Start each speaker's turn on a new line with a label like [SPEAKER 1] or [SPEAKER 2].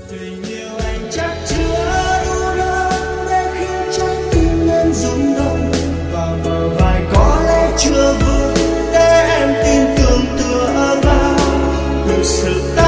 [SPEAKER 1] tình yêu anh chắc chưa đủ lớn để khiến trái tim em rung động, và bờ vai có lẽ chưa vững để em tin tưởng tựa vào thực sự.